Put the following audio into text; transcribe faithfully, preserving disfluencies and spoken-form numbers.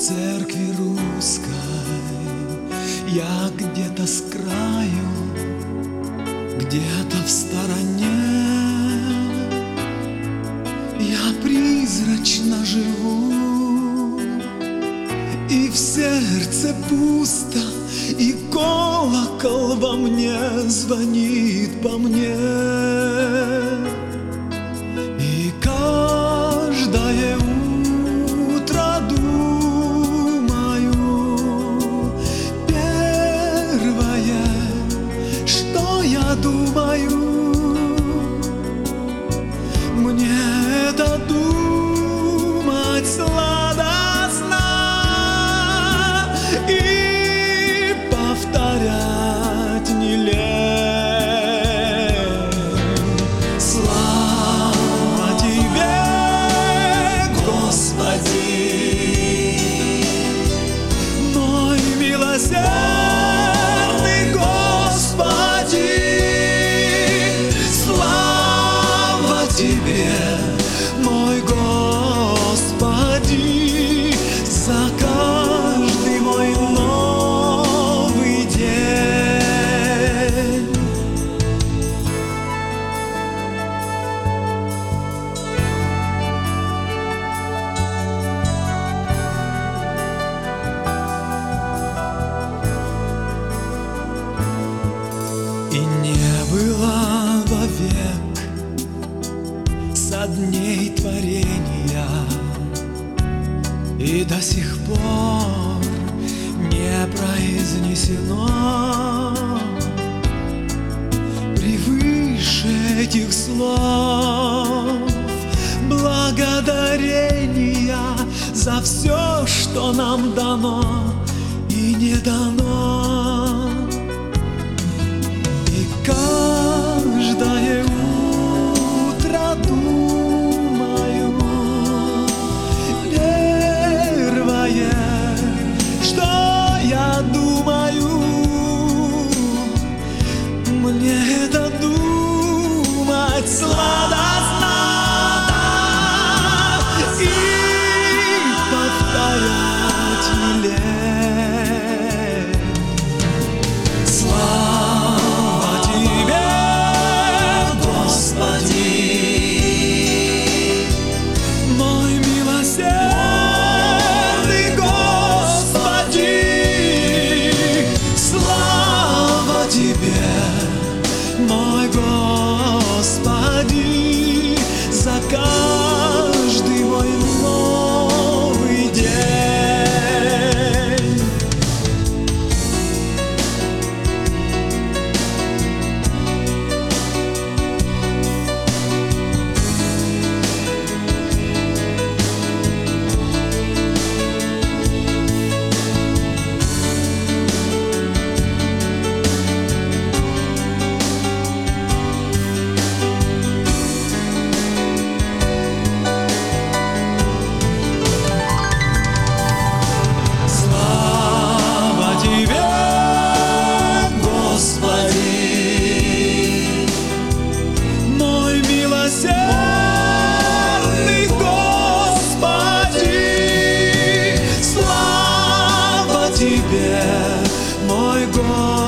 церкви русской я где-то с краю, где-то в стороне я призрачно живу, и в сердце пусто, и колокол во мне звонит по мне. И каждое утро думаю, первое, что я думаю, мне это думать сладостно и повторять не лень. Слава Тебе, Господи, мой милосердный Господи. Слава Тебе, мой Господи, за каждый мой новый день. И не было вовек со дней творения, и до сих пор не произнесено превыше этих слов благодарения за все, что нам дано и не дано. И каждое утро думаю, первое, что я думаю, мне это думать сладостно и повторять не лень. Слава Тебе, Господи, мой милосердный Господи. Слава Тебе, мой Господи, за каждый мой новый день. Слава Тебе, Господи, мой милосердный Господи. Слава Тебе, мой Господи.